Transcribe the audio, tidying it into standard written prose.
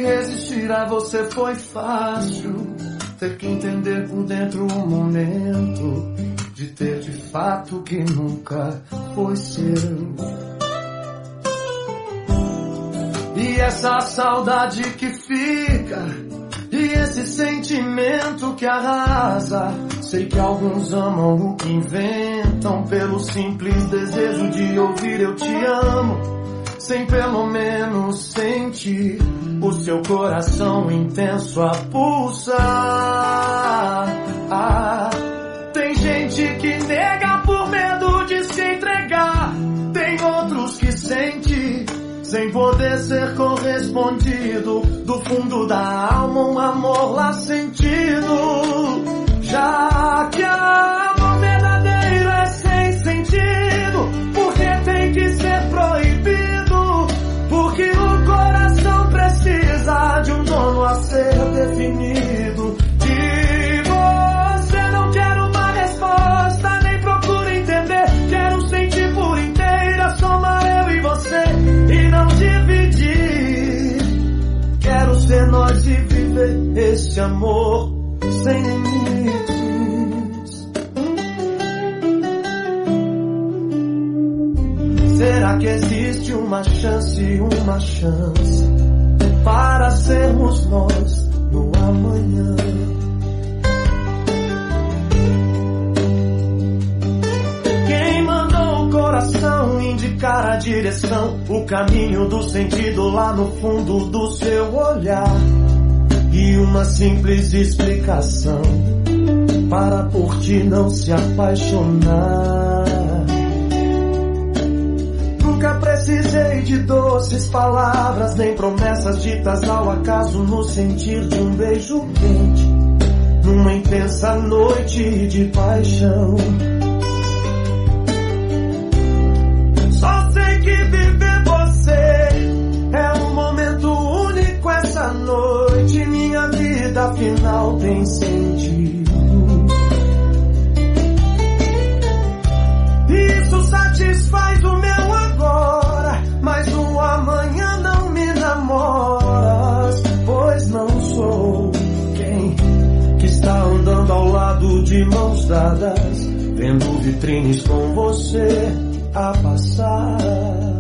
resistir a você foi fácil. Ter que entender por dentro o momento de ter de fato que nunca foi seu. E essa saudade que fica, e esse sentimento que arrasa. Sei que alguns amam o que inventam, pelo simples desejo de ouvir eu te amo, sem pelo menos sentir o seu coração intenso a pulsar. Tem gente que nega por medo de se entregar, tem outros que sente sem poder ser correspondido. Do fundo da alma um amor lá sentido. Já que amor verdadeiro é sem sentido, porque tem que ser proibido, porque o coração precisa de um dono a ser definido. De você não quero uma resposta, nem procuro entender. Quero sentir por inteira, somar eu e você e não dividir. Quero ser nós e viver esse amor sem limites. Será que existe uma chance para sermos nós no amanhã? Quem mandou o coração indicar a direção, o caminho do sentido lá no fundo do seu olhar? E uma simples explicação para por ti não se apaixonar. Nunca precisei de doces palavras, nem promessas ditas ao acaso no sentir de um beijo quente, numa intensa noite de paixão. Só sei que viver você é um momento único essa noite. Minha vida afinal tem sentido. Isso satisfaz o meu agora, mas o amanhã não me namoras, pois não sou quem que está andando ao lado de mãos dadas, vendo vitrines com você a passar.